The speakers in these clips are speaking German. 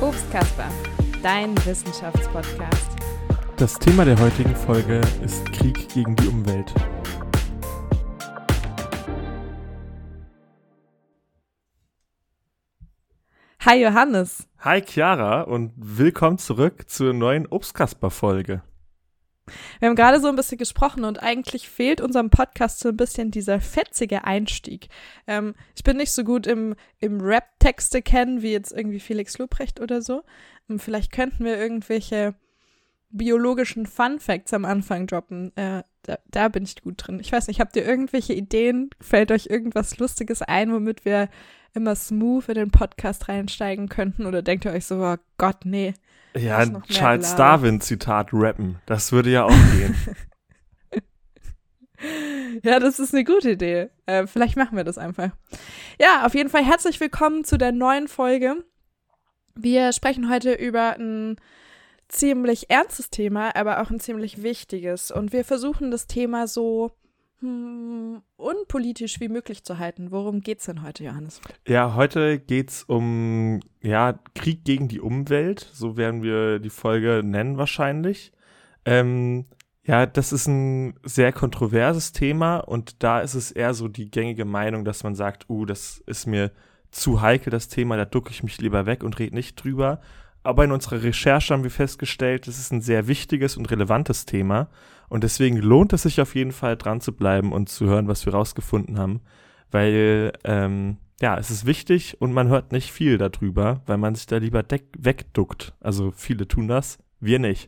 Obstkasper, dein Wissenschaftspodcast. Das Thema der heutigen Folge ist Krieg gegen die Umwelt. Hi Johannes. Hi Chiara und willkommen zurück zur neuen Obstkasper-Folge. Wir haben gerade so ein bisschen gesprochen und eigentlich fehlt unserem Podcast so ein bisschen dieser fetzige Einstieg. Ich bin nicht so gut im Rap-Texte kennen, wie jetzt irgendwie Felix Lobrecht oder so. Vielleicht könnten wir irgendwelche biologischen Fun-Facts am Anfang droppen. Da bin ich gut drin. Ich weiß nicht, habt ihr irgendwelche Ideen? Fällt euch irgendwas Lustiges ein, womit wir immer smooth in den Podcast reinsteigen könnten? Oder denkt ihr euch so, oh Gott, nee. Ja, ein Charles Darwin-Zitat rappen, das würde ja auch gehen. Ja, das ist eine gute Idee. Vielleicht machen wir das einfach. Ja, auf jeden Fall herzlich willkommen zu der neuen Folge. Wir sprechen heute über ein ziemlich ernstes Thema, aber auch ein ziemlich wichtiges. Und wir versuchen das Thema so unpolitisch wie möglich zu halten. Worum geht's denn heute, Johannes? Ja, heute geht's um Krieg gegen die Umwelt, so werden wir die Folge nennen wahrscheinlich. Das ist ein sehr kontroverses Thema und da ist es eher so die gängige Meinung, dass man sagt, das ist mir zu heikel, das Thema, da ducke ich mich lieber weg und rede nicht drüber. Aber in unserer Recherche haben wir festgestellt, es ist ein sehr wichtiges und relevantes Thema und deswegen lohnt es sich auf jeden Fall dran zu bleiben und zu hören, was wir rausgefunden haben, weil es ist wichtig und man hört nicht viel darüber, weil man sich da lieber wegduckt. Also viele tun das, wir nicht.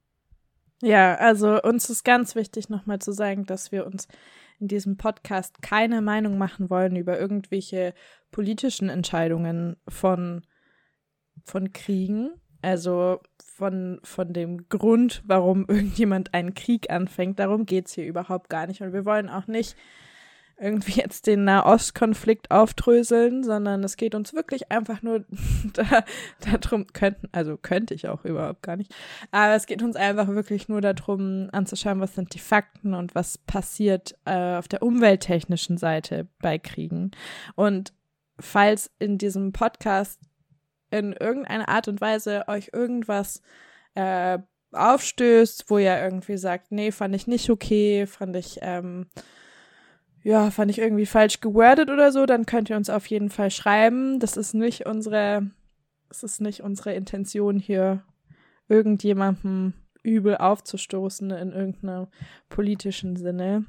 Ja, also uns ist ganz wichtig nochmal zu sagen, dass wir uns in diesem Podcast keine Meinung machen wollen über irgendwelche politischen Entscheidungen von Kriegen, also von dem Grund, warum irgendjemand einen Krieg anfängt. Darum geht es hier überhaupt gar nicht. Und wir wollen auch nicht irgendwie jetzt den Nahostkonflikt aufdröseln, sondern es geht uns wirklich einfach nur darum, könnte ich auch überhaupt gar nicht, aber es geht uns einfach wirklich nur darum, anzuschauen, was sind die Fakten und was passiert auf der umwelttechnischen Seite bei Kriegen. Und falls in diesem Podcast in irgendeiner Art und Weise euch irgendwas aufstößt, wo ihr irgendwie sagt, nee, fand ich nicht okay, fand ich irgendwie falsch gewordet oder so, dann könnt ihr uns auf jeden Fall schreiben. Das ist nicht unsere Intention, hier irgendjemandem übel aufzustoßen in irgendeinem politischen Sinne.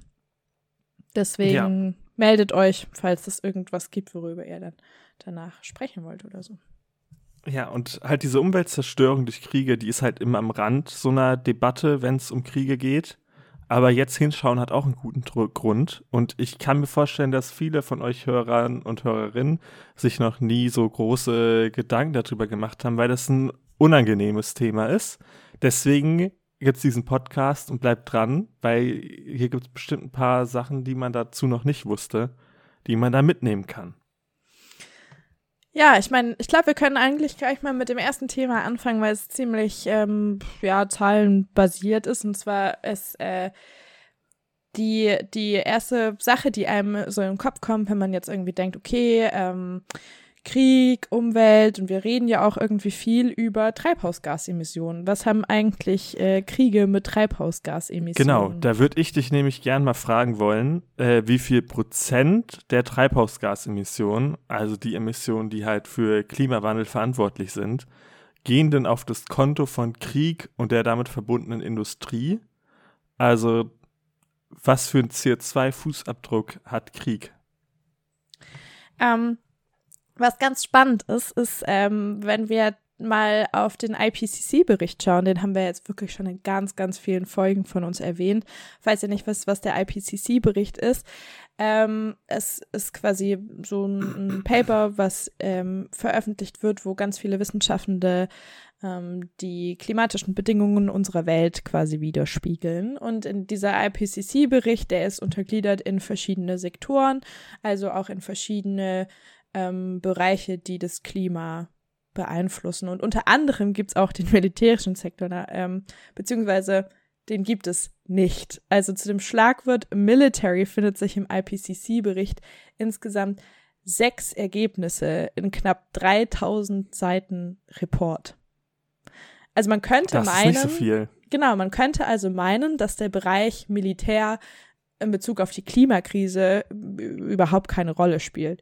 Deswegen meldet euch, falls es irgendwas gibt, worüber ihr dann danach sprechen wollt oder so. Ja, und halt diese Umweltzerstörung durch Kriege, die ist halt immer am Rand so einer Debatte, wenn es um Kriege geht. Aber jetzt hinschauen hat auch einen guten Grund. Und ich kann mir vorstellen, dass viele von euch Hörern und Hörerinnen sich noch nie so große Gedanken darüber gemacht haben, weil das ein unangenehmes Thema ist. Deswegen gibt es diesen Podcast und bleibt dran, weil hier gibt es bestimmt ein paar Sachen, die man dazu noch nicht wusste, die man da mitnehmen kann. Ja, ich meine, ich glaube, wir können eigentlich gleich mal mit dem ersten Thema anfangen, weil es ziemlich zahlenbasiert ist. Und zwar ist die erste Sache, die einem so im Kopf kommt, wenn man jetzt irgendwie denkt, okay, Krieg, Umwelt, und wir reden ja auch irgendwie viel über Treibhausgasemissionen. Was haben eigentlich Kriege mit Treibhausgasemissionen? Genau, da würde ich dich nämlich gern mal fragen wollen, wie viel Prozent der Treibhausgasemissionen, also die Emissionen, die halt für Klimawandel verantwortlich sind, gehen denn auf das Konto von Krieg und der damit verbundenen Industrie? Also, was für einen CO2-Fußabdruck hat Krieg? Was ganz spannend ist, wenn wir mal auf den IPCC-Bericht schauen, den haben wir jetzt wirklich schon in ganz, ganz vielen Folgen von uns erwähnt. Falls ihr nicht wisst, was der IPCC-Bericht ist, es ist quasi so ein Paper, was veröffentlicht wird, wo ganz viele Wissenschaftende die klimatischen Bedingungen unserer Welt quasi widerspiegeln. Und in dieser IPCC-Bericht, der ist untergliedert in verschiedene Sektoren, also auch in verschiedene Bereiche, die das Klima beeinflussen. Und unter anderem gibt es auch den militärischen Sektor, beziehungsweise den gibt es nicht. Also zu dem Schlagwort Military findet sich im IPCC-Bericht insgesamt 6 Ergebnisse in knapp 3000 Seiten Report. Also man könnte meinen, das ist nicht so viel. Genau, man könnte also meinen, dass der Bereich Militär in Bezug auf die Klimakrise überhaupt keine Rolle spielt.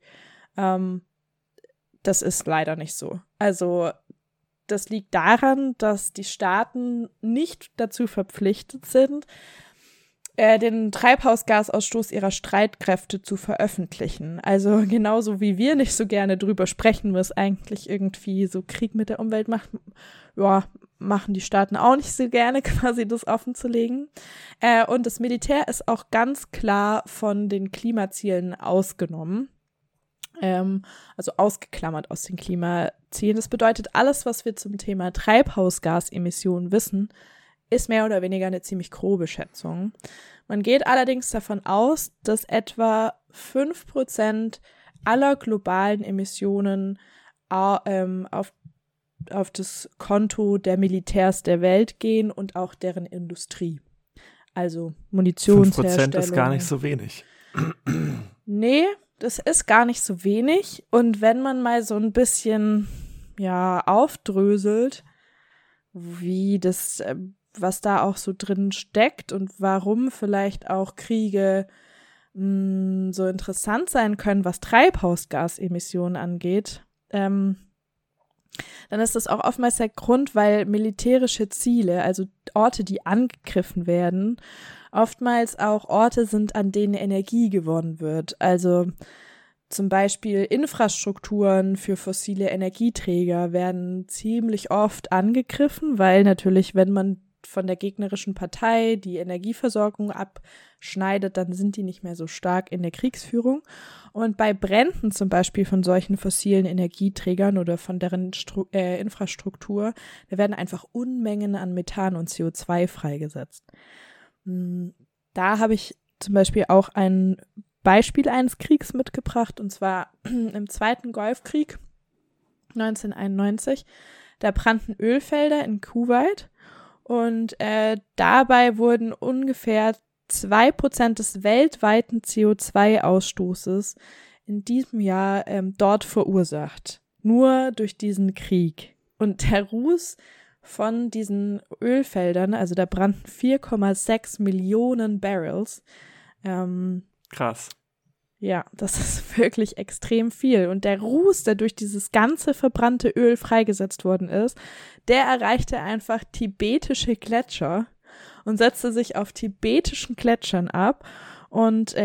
Das ist leider nicht so. Also das liegt daran, dass die Staaten nicht dazu verpflichtet sind, den Treibhausgasausstoß ihrer Streitkräfte zu veröffentlichen. Also genauso wie wir nicht so gerne drüber sprechen, was eigentlich irgendwie so Krieg mit der Umwelt macht, ja, machen die Staaten auch nicht so gerne, quasi das offen zu legen. Und das Militär ist auch ganz klar von den Klimazielen ausgenommen. Also ausgeklammert aus den Klimazielen. Das bedeutet, alles, was wir zum Thema Treibhausgasemissionen wissen, ist mehr oder weniger eine ziemlich grobe Schätzung. Man geht allerdings davon aus, dass etwa 5% aller globalen Emissionen auf das Konto der Militärs der Welt gehen und auch deren Industrie. Also Munitionsherstellung. 5% ist gar nicht so wenig. Nee, das ist gar nicht so wenig. Und wenn man mal so ein bisschen aufdröselt, wie das, was da auch so drin steckt und warum vielleicht auch Kriege so interessant sein können, was Treibhausgasemissionen angeht, dann ist das auch oftmals der Grund, weil militärische Ziele, also Orte, die angegriffen werden, oftmals auch Orte sind, an denen Energie gewonnen wird. Also zum Beispiel Infrastrukturen für fossile Energieträger werden ziemlich oft angegriffen, weil natürlich, wenn man von der gegnerischen Partei die Energieversorgung abschneidet, dann sind die nicht mehr so stark in der Kriegsführung. Und bei Bränden zum Beispiel von solchen fossilen Energieträgern oder von deren Infrastruktur, da werden einfach Unmengen an Methan und CO2 freigesetzt. Da habe ich zum Beispiel auch ein Beispiel eines Kriegs mitgebracht, und zwar im Zweiten Golfkrieg 1991. Da brannten Ölfelder in Kuwait und dabei wurden ungefähr 2% des weltweiten CO2-Ausstoßes in diesem Jahr dort verursacht. Nur durch diesen Krieg. Und der Ruß von diesen Ölfeldern, also da brannten 4,6 Millionen Barrels. Krass. Ja, das ist wirklich extrem viel. Und der Ruß, der durch dieses ganze verbrannte Öl freigesetzt worden ist, der erreichte einfach tibetische Gletscher und setzte sich auf tibetischen Gletschern ab. Und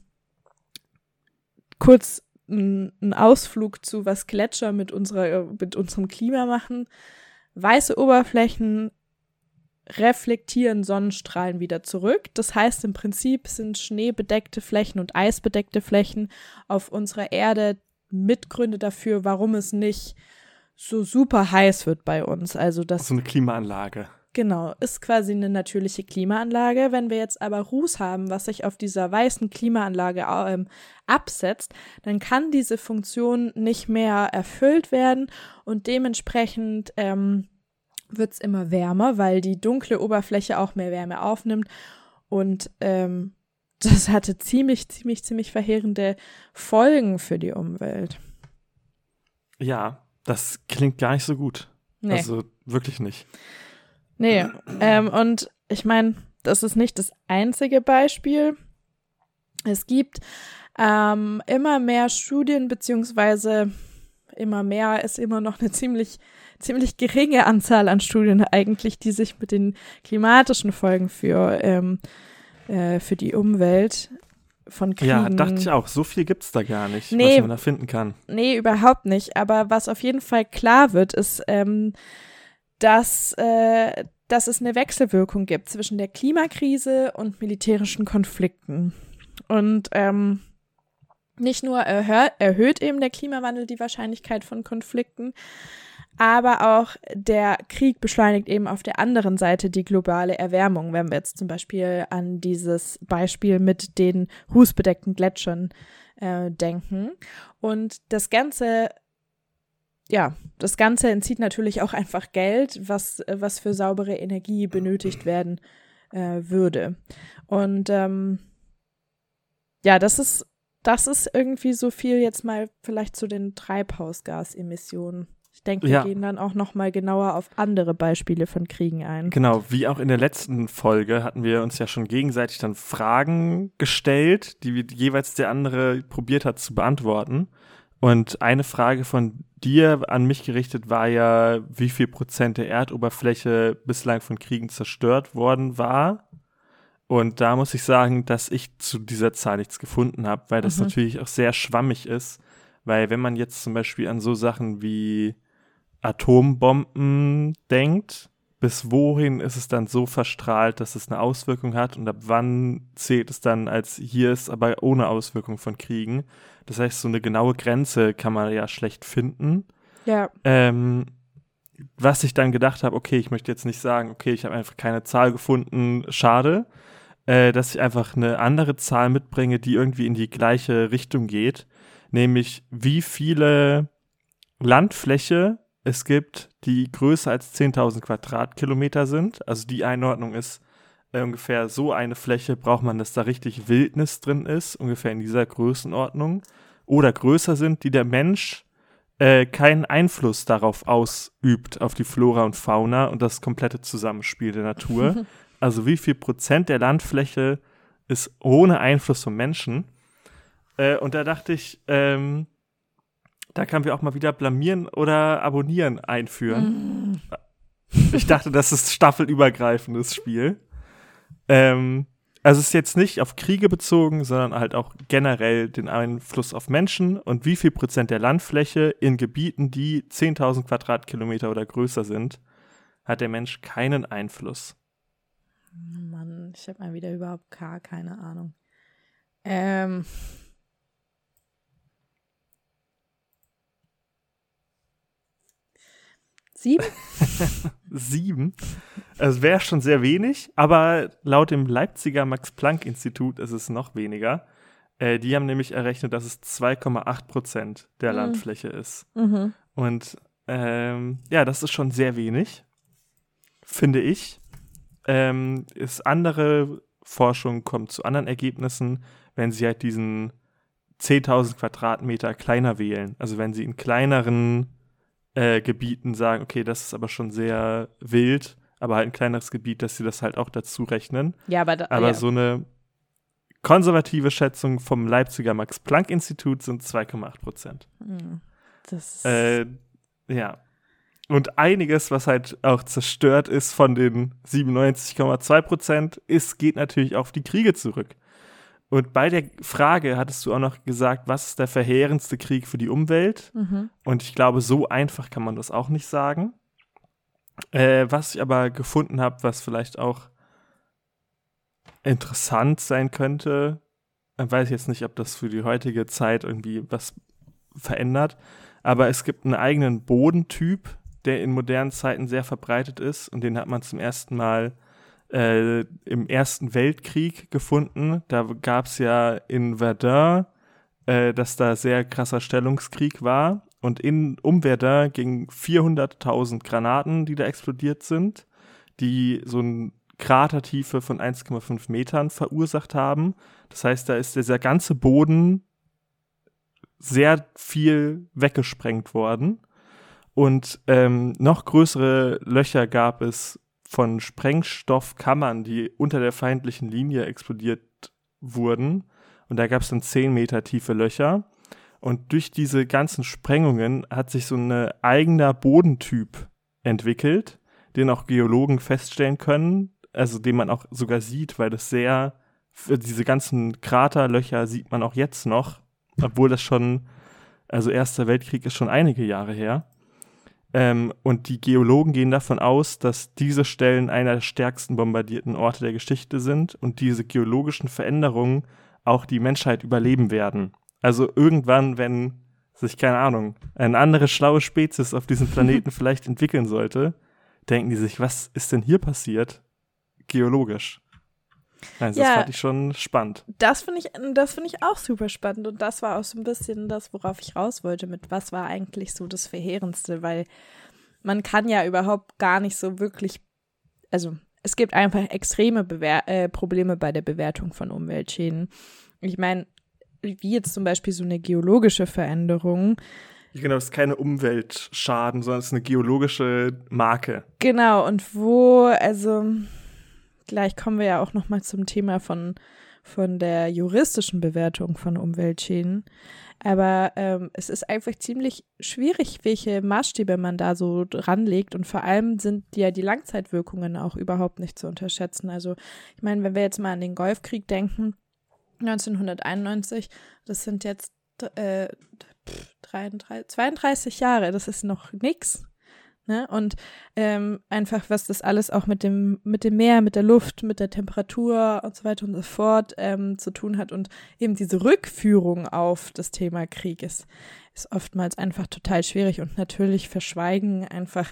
kurz ein Ausflug zu, was Gletscher mit unserem Klima machen. Weiße Oberflächen reflektieren Sonnenstrahlen wieder zurück. Das heißt, im Prinzip sind schneebedeckte Flächen und eisbedeckte Flächen auf unserer Erde Mitgründe dafür, warum es nicht so super heiß wird bei uns. Also das so eine Klimaanlage. Genau, ist quasi eine natürliche Klimaanlage. Wenn wir jetzt aber Ruß haben, was sich auf dieser weißen Klimaanlage absetzt, dann kann diese Funktion nicht mehr erfüllt werden und dementsprechend wird es immer wärmer, weil die dunkle Oberfläche auch mehr Wärme aufnimmt und das hatte ziemlich verheerende Folgen für die Umwelt. Ja, das klingt gar nicht so gut. Nee. Also wirklich nicht. Nee, und ich meine, das ist nicht das einzige Beispiel. Es gibt immer mehr Studien, beziehungsweise immer mehr ist immer noch eine ziemlich geringe Anzahl an Studien eigentlich, die sich mit den klimatischen Folgen für die Umwelt von Kriegen. Ja, dachte ich auch. So viel gibt's da gar nicht, Nee, was man da finden kann. Nee, überhaupt nicht. Aber was auf jeden Fall klar wird, ist, dass es eine Wechselwirkung gibt zwischen der Klimakrise und militärischen Konflikten. Und nicht nur erhöht eben der Klimawandel die Wahrscheinlichkeit von Konflikten, aber auch der Krieg beschleunigt eben auf der anderen Seite die globale Erwärmung, wenn wir jetzt zum Beispiel an dieses Beispiel mit den rußbedeckten Gletschern denken. Und das Ganze entzieht natürlich auch einfach Geld, was für saubere Energie benötigt werden würde. Und das ist das ist irgendwie so viel jetzt mal vielleicht zu den Treibhausgasemissionen. Ich denke, wir gehen dann auch noch mal genauer auf andere Beispiele von Kriegen ein. Genau, wie auch in der letzten Folge hatten wir uns ja schon gegenseitig dann Fragen gestellt, die jeweils der andere probiert hat zu beantworten. Und eine Frage von dir an mich gerichtet war ja, wie viel Prozent der Erdoberfläche bislang von Kriegen zerstört worden war. Und da muss ich sagen, dass ich zu dieser Zahl nichts gefunden habe, weil das natürlich auch sehr schwammig ist. Weil wenn man jetzt zum Beispiel an so Sachen wie Atombomben denkt, bis wohin ist es dann so verstrahlt, dass es eine Auswirkung hat und ab wann zählt es dann als hier ist aber ohne Auswirkung von Kriegen. Das heißt, so eine genaue Grenze kann man ja schlecht finden. Ja. Was ich dann gedacht habe, okay, ich möchte jetzt nicht sagen, okay, ich habe einfach keine Zahl gefunden, schade, dass ich einfach eine andere Zahl mitbringe, die irgendwie in die gleiche Richtung geht, nämlich wie viele Landfläche es gibt, die größer als 10.000 Quadratkilometer sind. Also die Einordnung ist ungefähr so eine Fläche, braucht man, dass da richtig Wildnis drin ist, ungefähr in dieser Größenordnung. Oder größer sind, die der Mensch keinen Einfluss darauf ausübt, auf die Flora und Fauna und das komplette Zusammenspiel der Natur. Also wie viel Prozent der Landfläche ist ohne Einfluss vom Menschen? Und da dachte ich, da können wir auch mal wieder blamieren oder abonnieren einführen. Ich dachte, das ist staffelübergreifendes Spiel. Also es ist jetzt nicht auf Kriege bezogen, sondern halt auch generell den Einfluss auf Menschen und wie viel Prozent der Landfläche in Gebieten, die 10.000 Quadratkilometer oder größer sind, hat der Mensch keinen Einfluss. Mann, ich habe mal wieder überhaupt gar keine Ahnung. 7? 7? Es wäre schon sehr wenig, aber laut dem Leipziger Max-Planck-Institut ist es noch weniger. Die haben nämlich errechnet, dass es 2,8% der Landfläche ist. Und ja, das ist schon sehr wenig, finde ich. Andere Forschung kommt zu anderen Ergebnissen, wenn sie halt diesen 10.000 Quadratmeter kleiner wählen. Also wenn sie in kleineren Gebieten sagen, okay, das ist aber schon sehr wild, aber halt ein kleineres Gebiet, dass sie das halt auch dazu rechnen. Ja, aber so eine konservative Schätzung vom Leipziger Max-Planck-Institut sind 2,8%. Das ja. Und einiges, was halt auch zerstört ist von den 97,2%, geht natürlich auf die Kriege zurück. Und bei der Frage hattest du auch noch gesagt, was ist der verheerendste Krieg für die Umwelt? Und ich glaube, so einfach kann man das auch nicht sagen. Was ich aber gefunden habe, was vielleicht auch interessant sein könnte, weiß ich jetzt nicht, ob das für die heutige Zeit irgendwie was verändert, aber es gibt einen eigenen Bodentyp, der in modernen Zeiten sehr verbreitet ist und den hat man zum ersten Mal im Ersten Weltkrieg gefunden. Da gab es ja in Verdun, dass da sehr krasser Stellungskrieg war. Und um Verdun gingen 400.000 Granaten, die da explodiert sind, die so eine Kratertiefe von 1,5 Metern verursacht haben. Das heißt, da ist dieser ganze Boden sehr viel weggesprengt worden. Und noch größere Löcher gab es von Sprengstoffkammern, die unter der feindlichen Linie explodiert wurden. Und da gab es dann 10 Meter tiefe Löcher. Und durch diese ganzen Sprengungen hat sich so ein eigener Bodentyp entwickelt, den auch Geologen feststellen können, also den man auch sogar sieht, weil das diese ganzen Kraterlöcher sieht man auch jetzt noch, obwohl das schon, also Erster Weltkrieg ist schon einige Jahre her. Und die Geologen gehen davon aus, dass diese Stellen einer der stärksten bombardierten Orte der Geschichte sind und diese geologischen Veränderungen auch die Menschheit überleben werden. Also irgendwann, wenn sich, keine Ahnung, eine andere schlaue Spezies auf diesem Planeten vielleicht entwickeln sollte, denken die sich, was ist denn hier passiert? Geologisch. Also das fand ich schon spannend. Das finde ich auch super spannend und das war auch so ein bisschen das, worauf ich raus wollte, mit was war eigentlich so das Verheerendste, weil man kann ja überhaupt gar nicht so wirklich, also es gibt einfach extreme Probleme bei der Bewertung von Umweltschäden. Ich meine, wie jetzt zum Beispiel so eine geologische Veränderung. Genau, es ist keine Umweltschaden, sondern es ist eine geologische Marke. Genau, und gleich kommen wir ja auch nochmal zum Thema von der juristischen Bewertung von Umweltschäden. Aber es ist einfach ziemlich schwierig, welche Maßstäbe man da so ranlegt. Und vor allem sind ja die Langzeitwirkungen auch überhaupt nicht zu unterschätzen. Also ich meine, wenn wir jetzt mal an den Golfkrieg denken, 1991, das sind jetzt 32 Jahre, das ist noch nix. Ne? Und einfach, was das alles auch mit dem Meer, mit der Luft, mit der Temperatur und so weiter und so fort zu tun hat. Und eben diese Rückführung auf das Thema Krieg ist oftmals einfach total schwierig. Und natürlich verschweigen einfach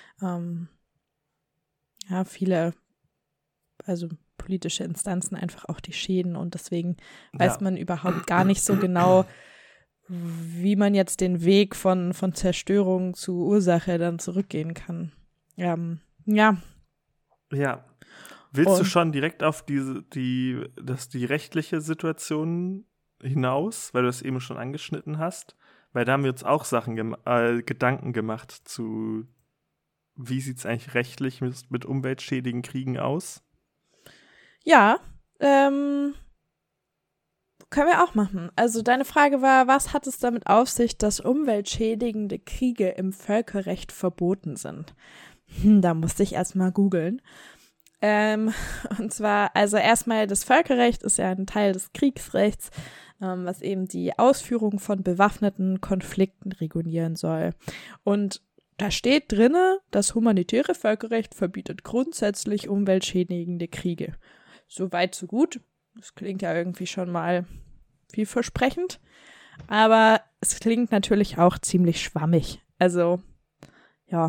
viele, also politische Instanzen einfach auch die Schäden. Und deswegen weiß man überhaupt gar nicht so genau, wie man jetzt den Weg von Zerstörung zu Ursache dann zurückgehen kann. Ja. Willst du schon direkt auf die rechtliche Situation hinaus, weil du es eben schon angeschnitten hast? Weil da haben wir uns auch Gedanken gemacht zu, wie sieht es eigentlich rechtlich mit umweltschädigen Kriegen aus? Ja, können wir auch machen. Also deine Frage war, was hat es damit auf sich, dass umweltschädigende Kriege im Völkerrecht verboten sind? Da musste ich erstmal googeln. Und zwar, also erstmal, das Völkerrecht ist ja ein Teil des Kriegsrechts, was eben die Ausführung von bewaffneten Konflikten regulieren soll. Und da steht drinne, das humanitäre Völkerrecht verbietet grundsätzlich umweltschädigende Kriege. So weit, so gut. Das klingt ja irgendwie schon mal vielversprechend, aber es klingt natürlich auch ziemlich schwammig. Also, ja.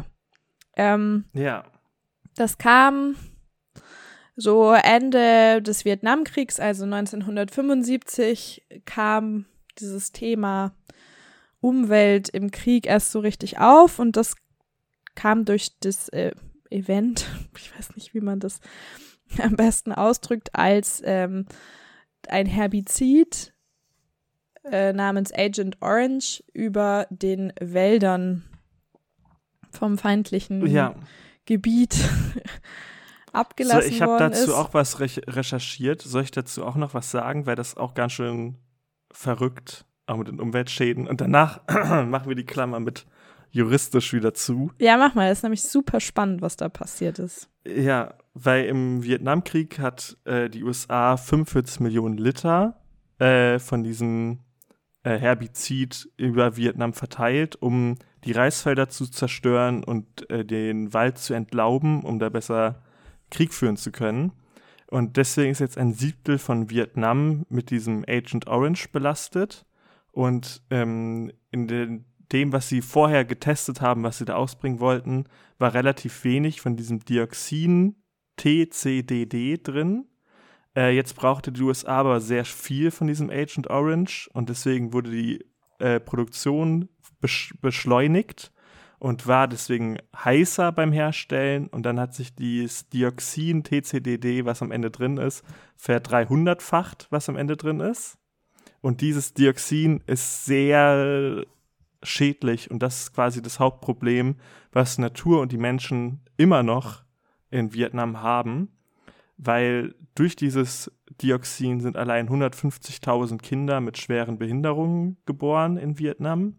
Das kam so Ende des Vietnamkriegs, also 1975, kam dieses Thema Umwelt im Krieg erst so richtig auf und das kam durch das Event, ich weiß nicht, wie man das am besten ausdrückt, als ein Herbizid namens Agent Orange über den Wäldern vom feindlichen Gebiet abgelassen worden ist. Ich habe dazu auch was recherchiert. Soll ich dazu auch noch was sagen? Weil das auch ganz schön verrückt, auch mit den Umweltschäden. Und danach machen wir die Klammer mit juristisch wieder zu. Ja, mach mal. Das ist nämlich super spannend, was da passiert ist. Ja, weil im Vietnamkrieg hat die USA 45 Millionen Liter von diesem Herbizid über Vietnam verteilt, um die Reisfelder zu zerstören und den Wald zu entlauben, um da besser Krieg führen zu können. Und deswegen ist jetzt 1/7 von Vietnam mit diesem Agent Orange belastet. Und in dem, was sie vorher getestet haben, was sie da ausbringen wollten, war relativ wenig von diesem Dioxin TCDD drin. Jetzt brauchte die USA aber sehr viel von diesem Agent Orange und deswegen wurde die Produktion beschleunigt und war deswegen heißer beim Herstellen und dann hat sich dieses Dioxin TCDD, was am Ende drin ist, ver-300-facht, was am Ende drin ist. Und dieses Dioxin ist sehr schädlich und das ist quasi das Hauptproblem, was Natur und die Menschen immer noch in Vietnam haben, weil durch dieses Dioxin sind allein 150.000 Kinder mit schweren Behinderungen geboren in Vietnam.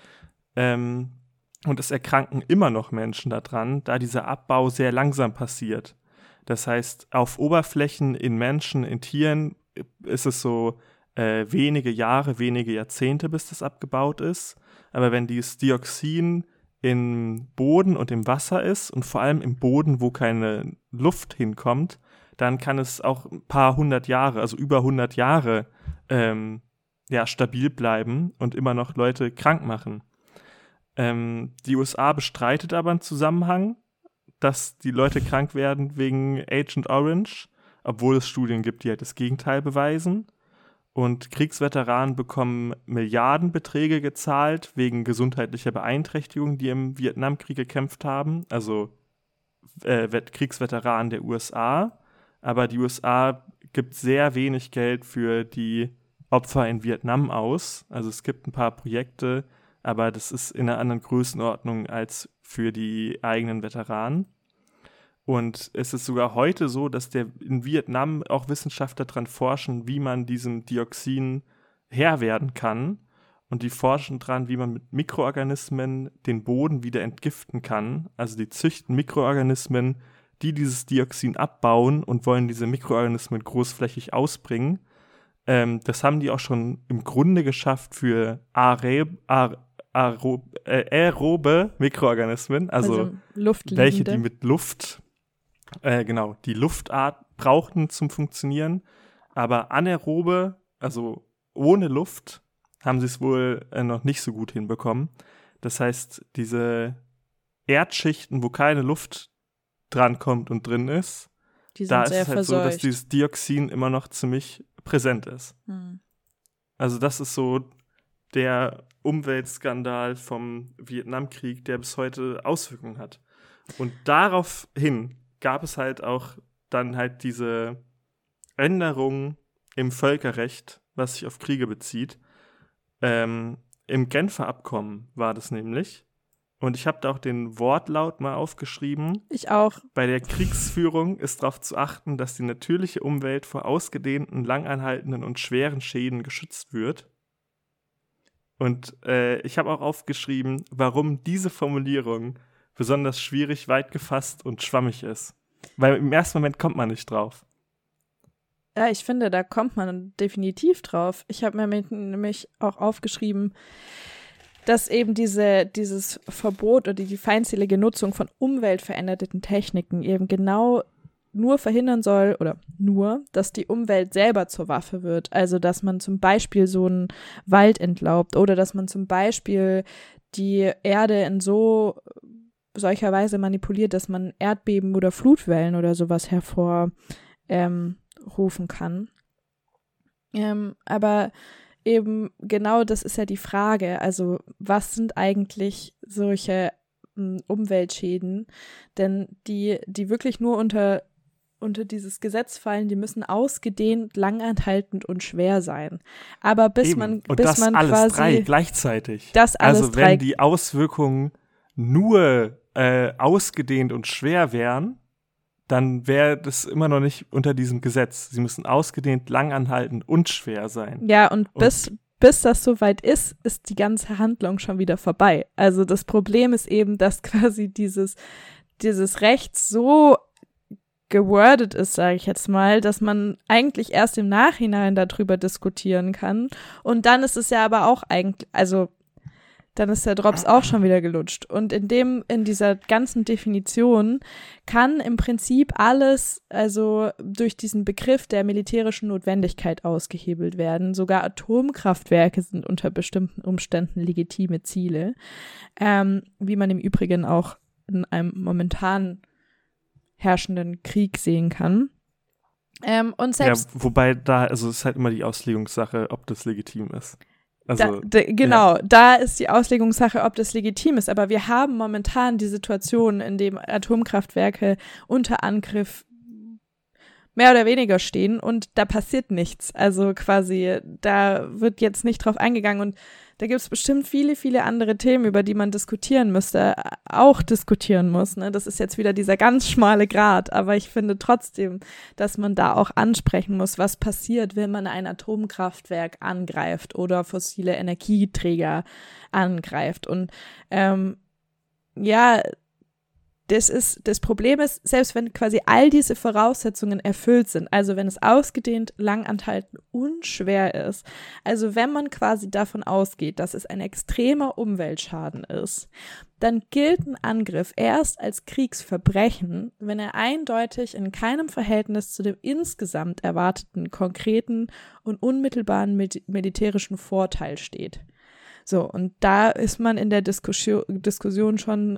Und es erkranken immer noch Menschen daran, da dieser Abbau sehr langsam passiert. Das heißt, auf Oberflächen in Menschen, in Tieren ist es so wenige Jahre, wenige Jahrzehnte, bis das abgebaut ist. Aber wenn dieses Dioxin im Boden und im Wasser ist und vor allem im Boden, wo keine Luft hinkommt, dann kann es auch ein paar 100 Jahre, also über 100 Jahre stabil bleiben und immer noch Leute krank machen. Die USA bestreitet aber einen Zusammenhang, dass die Leute krank werden wegen Agent Orange, obwohl es Studien gibt, die halt das Gegenteil beweisen. Und Kriegsveteranen bekommen Milliardenbeträge gezahlt wegen gesundheitlicher Beeinträchtigungen, die im Vietnamkrieg gekämpft haben. Also Kriegsveteranen der USA. Aber die USA gibt sehr wenig Geld für die Opfer in Vietnam aus. Also es gibt ein paar Projekte, aber das ist in einer anderen Größenordnung als für die eigenen Veteranen. Und es ist sogar heute so, dass in Vietnam auch Wissenschaftler daran forschen, wie man diesem Dioxin Herr werden kann. Und die forschen daran, wie man mit Mikroorganismen den Boden wieder entgiften kann. Also die züchten Mikroorganismen, die dieses Dioxin abbauen und wollen diese Mikroorganismen großflächig ausbringen. Das haben die auch schon im Grunde geschafft für aerobe Mikroorganismen, also welche, die mit Luft, die Luftart brauchten zum Funktionieren. Aber anaerobe, also ohne Luft, haben sie es wohl noch nicht so gut hinbekommen. Das heißt, diese Erdschichten, wo keine Luft drankommt und drin ist, da ist es halt so, dass dieses Dioxin immer noch ziemlich präsent ist. Also das ist so der Umweltskandal vom Vietnamkrieg, der bis heute Auswirkungen hat. Und daraufhin gab es halt auch dann halt diese Änderung im Völkerrecht, was sich auf Kriege bezieht. Im Genfer Abkommen war das nämlich. Und ich habe da auch den Wortlaut mal aufgeschrieben. Ich auch. Bei der Kriegsführung ist darauf zu achten, dass die natürliche Umwelt vor ausgedehnten, langanhaltenden und schweren Schäden geschützt wird. Und ich habe auch aufgeschrieben, warum diese Formulierung besonders schwierig, weit gefasst und schwammig ist. Weil im ersten Moment kommt man nicht drauf. Ja, ich finde, da kommt man definitiv drauf. Ich habe mir nämlich auch aufgeschrieben, dass eben dieses Verbot oder die feindselige Nutzung von umweltveränderten Techniken eben genau nur verhindern soll, dass die Umwelt selber zur Waffe wird. Also, dass man zum Beispiel so einen Wald entlaubt oder dass man zum Beispiel die Erde in solcher Weise manipuliert, dass man Erdbeben oder Flutwellen oder sowas hervorrufen kann. Aber eben genau das ist ja die Frage. Also was sind eigentlich solche Umweltschäden? Denn die wirklich nur unter dieses Gesetz fallen, die müssen ausgedehnt, langanhaltend und schwer sein. Aber bis man alles quasi drei gleichzeitig. Das alles also wenn die Auswirkungen nur ausgedehnt und schwer wären, dann wäre das immer noch nicht unter diesem Gesetz. Sie müssen ausgedehnt, langanhaltend und schwer sein. Ja, und bis das soweit ist die ganze Handlung schon wieder vorbei. Also das Problem ist eben, dass quasi dieses Recht so gewordet ist, sage ich jetzt mal, dass man eigentlich erst im Nachhinein darüber diskutieren kann. Und dann ist es ja aber auch eigentlich, also dann ist der Drops auch schon wieder gelutscht. Und in dieser ganzen Definition kann im Prinzip alles, also durch diesen Begriff der militärischen Notwendigkeit ausgehebelt werden. Sogar Atomkraftwerke sind unter bestimmten Umständen legitime Ziele, wie man im Übrigen auch in einem momentan herrschenden Krieg sehen kann. Und selbst wobei es ist halt immer die Auslegungssache, ob das legitim ist. Also, da ist die Auslegungssache, ob das legitim ist. Aber wir haben momentan die Situation, in dem Atomkraftwerke unter Angriff mehr oder weniger stehen und da passiert nichts. Also quasi, da wird jetzt nicht drauf eingegangen und da gibt es bestimmt viele, viele andere Themen, über die man diskutieren muss. Ne? Das ist jetzt wieder dieser ganz schmale Grat, aber ich finde trotzdem, dass man da auch ansprechen muss, was passiert, wenn man ein Atomkraftwerk angreift oder fossile Energieträger angreift. Und das Problem ist, selbst wenn quasi all diese Voraussetzungen erfüllt sind, also wenn es ausgedehnt, langanhaltend und schwer ist, also wenn man quasi davon ausgeht, dass es ein extremer Umweltschaden ist, dann gilt ein Angriff erst als Kriegsverbrechen, wenn er eindeutig in keinem Verhältnis zu dem insgesamt erwarteten, konkreten und unmittelbaren militärischen Vorteil steht. So, und da ist man in der Diskussion schon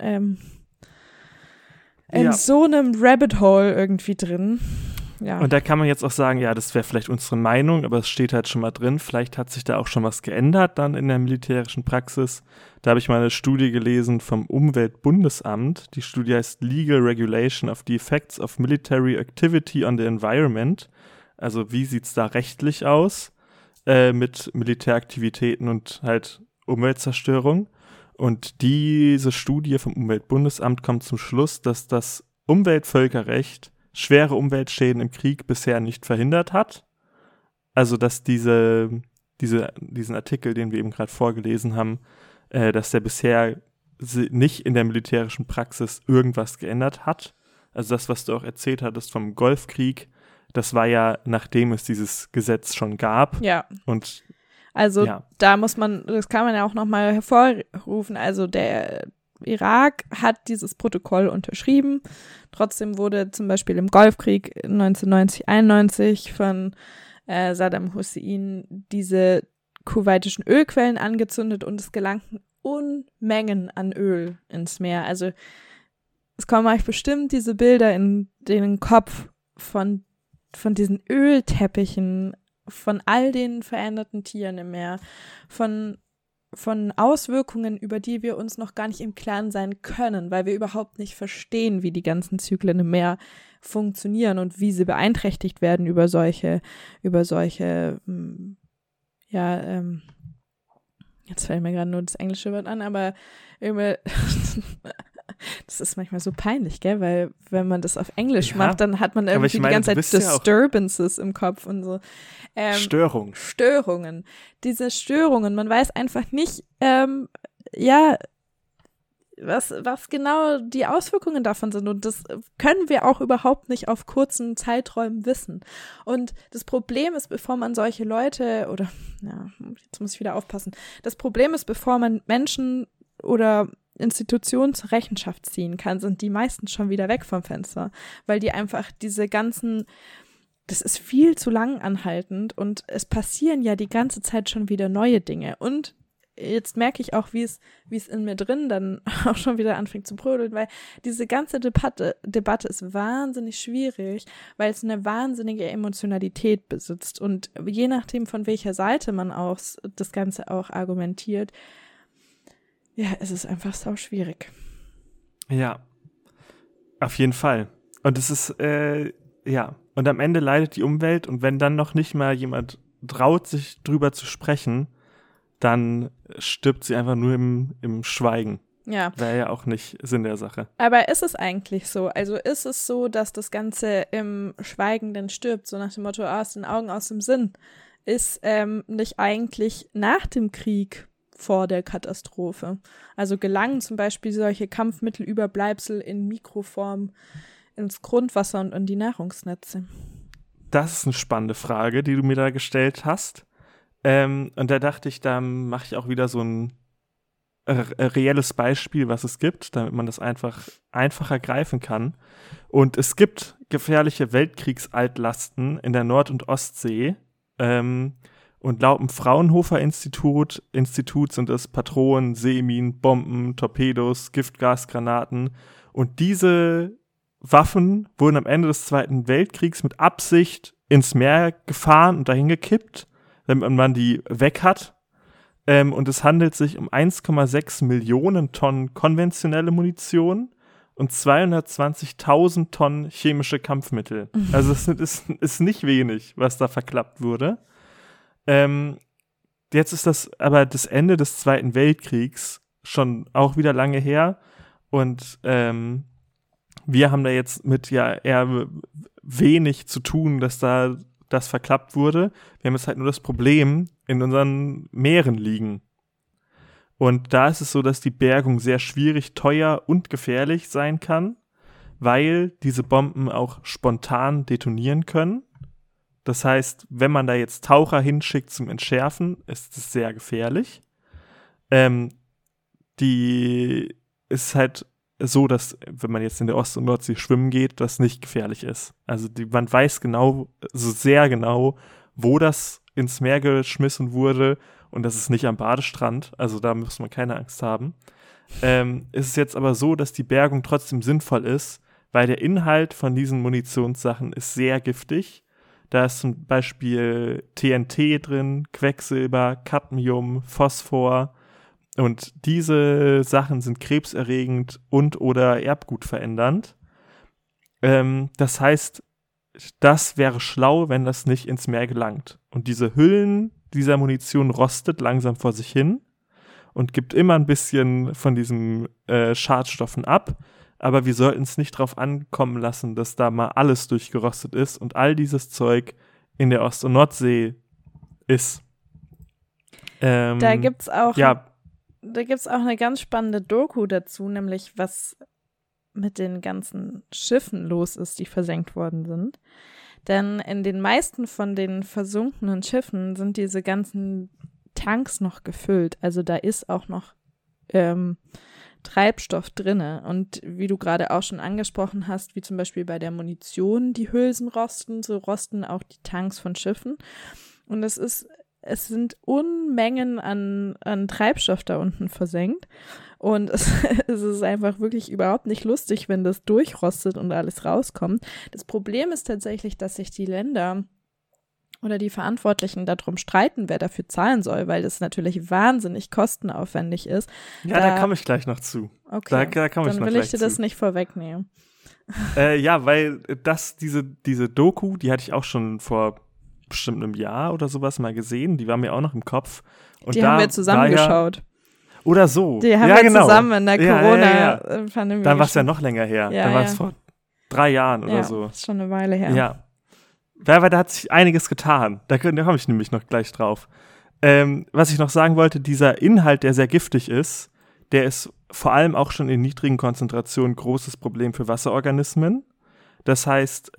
in so einem Rabbit Hole irgendwie drin. Ja. Und da kann man jetzt auch sagen, ja, das wäre vielleicht unsere Meinung, aber es steht halt schon mal drin. Vielleicht hat sich da auch schon was geändert dann in der militärischen Praxis. Da habe ich mal eine Studie gelesen vom Umweltbundesamt. Die Studie heißt Legal Regulation of the Effects of Military Activity on the Environment. Also wie sieht es da rechtlich aus? mit Militäraktivitäten und halt Umweltzerstörung. Und diese Studie vom Umweltbundesamt kommt zum Schluss, dass das Umweltvölkerrecht schwere Umweltschäden im Krieg bisher nicht verhindert hat. Also dass diesen Artikel, den wir eben gerade vorgelesen haben, dass der bisher nicht in der militärischen Praxis irgendwas geändert hat. Also das, was du auch erzählt hattest vom Golfkrieg, das war ja, nachdem es dieses Gesetz schon gab. Ja. Und also da das kann man ja auch nochmal hervorrufen, also der Irak hat dieses Protokoll unterschrieben. Trotzdem wurde zum Beispiel im Golfkrieg 1990-91 von Saddam Hussein diese kuwaitischen Ölquellen angezündet und es gelangten Unmengen an Öl ins Meer. Also es kommen euch bestimmt diese Bilder in den Kopf von diesen Ölteppichen, von all den veränderten Tieren im Meer, von Auswirkungen, über die wir uns noch gar nicht im Klaren sein können, weil wir überhaupt nicht verstehen, wie die ganzen Zyklen im Meer funktionieren und wie sie beeinträchtigt werden über solche jetzt fällt mir gerade nur das englische Wort an, aber das ist manchmal so peinlich, gell, weil wenn man das auf Englisch macht, dann hat man irgendwie die ganze Zeit Disturbances im Kopf und so. Störungen. Diese Störungen, man weiß einfach nicht, was genau die Auswirkungen davon sind und das können wir auch überhaupt nicht auf kurzen Zeiträumen wissen. Und das Problem ist, bevor man solche Leute jetzt muss ich wieder aufpassen, das Problem ist, bevor man Menschen oder Institutionen zur Rechenschaft ziehen kann, sind die meisten schon wieder weg vom Fenster, weil die einfach das ist viel zu lang anhaltend und es passieren ja die ganze Zeit schon wieder neue Dinge und jetzt merke ich auch, wie es in mir drin dann auch schon wieder anfängt zu brodeln, weil diese ganze Debatte ist wahnsinnig schwierig, weil es eine wahnsinnige Emotionalität besitzt und je nachdem, von welcher Seite man aus das Ganze auch argumentiert, ja, es ist einfach sau schwierig. Ja, auf jeden Fall. Und es ist, und am Ende leidet die Umwelt und wenn dann noch nicht mal jemand traut, sich drüber zu sprechen, dann stirbt sie einfach nur im Schweigen. Ja. Wäre ja auch nicht Sinn der Sache. Aber ist es eigentlich so? Also ist es so, dass das Ganze im Schweigen dann stirbt, so nach dem Motto, aus den Augen, aus dem Sinn? Ist nicht eigentlich nach dem Krieg vor der Katastrophe? Also gelangen zum Beispiel solche Kampfmittelüberbleibsel in Mikroform ins Grundwasser und in die Nahrungsnetze? Das ist eine spannende Frage, die du mir da gestellt hast. Und da dachte ich, da mache ich auch wieder so ein reelles Beispiel, was es gibt, damit man das einfacher greifen kann. Und es gibt gefährliche Weltkriegsaltlasten in der Nord- und Ostsee. Und laut dem Fraunhofer-Institut sind es Patronen, Seeminen, Bomben, Torpedos, Giftgasgranaten. Und diese Waffen wurden am Ende des Zweiten Weltkriegs mit Absicht ins Meer gefahren und dahin gekippt, damit man die weg hat. Und es handelt sich um 1,6 Millionen Tonnen konventionelle Munition und 220.000 Tonnen chemische Kampfmittel. Also es ist nicht wenig, was da verklappt wurde. Jetzt ist das aber das Ende des Zweiten Weltkriegs schon auch wieder lange her und wir haben da jetzt mit eher wenig zu tun, dass da das verklappt wurde. Wir haben jetzt halt nur das Problem in unseren Meeren liegen. Und da ist es so, dass die Bergung sehr schwierig, teuer und gefährlich sein kann, weil diese Bomben auch spontan detonieren können. Das heißt, wenn man da jetzt Taucher hinschickt zum Entschärfen, ist es sehr gefährlich. Die ist halt so, dass, wenn man jetzt in der Ost- und Nordsee schwimmen geht, das nicht gefährlich ist. Also man weiß sehr genau, wo das ins Meer geschmissen wurde und das ist nicht am Badestrand, also da muss man keine Angst haben. Ist es jetzt aber so, dass die Bergung trotzdem sinnvoll ist, weil der Inhalt von diesen Munitionssachen ist sehr giftig. Da ist zum Beispiel TNT drin, Quecksilber, Cadmium, Phosphor. Und diese Sachen sind krebserregend und oder erbgutverändernd. Das heißt, das wäre schlau, wenn das nicht ins Meer gelangt. Und diese Hüllen, dieser Munition rostet langsam vor sich hin und gibt immer ein bisschen von diesen Schadstoffen ab. Aber wir sollten es nicht drauf ankommen lassen, dass da mal alles durchgerostet ist und all dieses Zeug in der Ost- und Nordsee ist. Da gibt's auch ja, eine ganz spannende Doku dazu, nämlich was mit den ganzen Schiffen los ist, die versenkt worden sind. Denn in den meisten von den versunkenen Schiffen sind diese ganzen Tanks noch gefüllt. Also da ist auch noch Treibstoff drinne. Und wie du gerade auch schon angesprochen hast, wie zum Beispiel bei der Munition die Hülsen rosten, so rosten auch die Tanks von Schiffen. Und es sind Unmengen an Treibstoff da unten versenkt. Und es ist einfach wirklich überhaupt nicht lustig, wenn das durchrostet und alles rauskommt. Das Problem ist tatsächlich, dass sich die Länder oder die Verantwortlichen darum streiten, wer dafür zahlen soll, weil das natürlich wahnsinnig kostenaufwendig ist. Ja, da komme ich gleich noch zu. Okay, da komme ich noch dann will ich dir gleich das nicht vorwegnehmen. Ja, weil diese Doku, die hatte ich auch schon vor bestimmt einem Jahr oder sowas mal gesehen. Die war mir auch noch im Kopf. Und die haben wir zusammen geschaut. Oder so. Die haben wir zusammen in der Corona-Pandemie. Dann war es ja noch länger her. Dann war es vor 3 Jahren oder so. Ja, ist schon eine Weile her. Ja. Weil da hat sich einiges getan. Da komme ich nämlich noch gleich drauf. Was ich noch sagen wollte, dieser Inhalt, der sehr giftig ist, der ist vor allem auch schon in niedrigen Konzentrationen ein großes Problem für Wasserorganismen. Das heißt,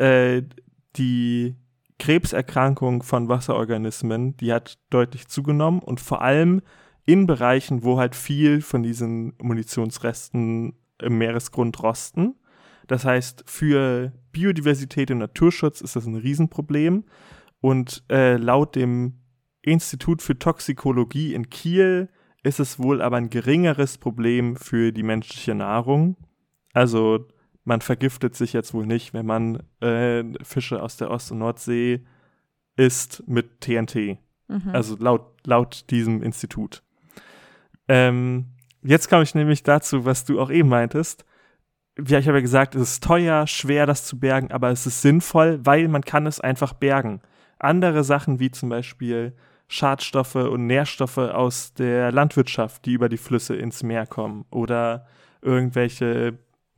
die Krebserkrankung von Wasserorganismen, die hat deutlich zugenommen und vor allem in Bereichen, wo halt viel von diesen Munitionsresten im Meeresgrund rosten. Das heißt, für Biodiversität und Naturschutz ist das ein Riesenproblem. Und laut dem Institut für Toxikologie in Kiel ist es wohl aber ein geringeres Problem für die menschliche Nahrung. Also man vergiftet sich jetzt wohl nicht, wenn man Fische aus der Ost- und Nordsee isst mit TNT. Also laut diesem Institut. Jetzt komme ich nämlich dazu, was du auch eben meintest. Ja, ich habe ja gesagt, es ist teuer, schwer, das zu bergen, aber es ist sinnvoll, weil man kann es einfach bergen. Andere Sachen wie zum Beispiel Schadstoffe und Nährstoffe aus der Landwirtschaft, die über die Flüsse ins Meer kommen oder irgendwelche,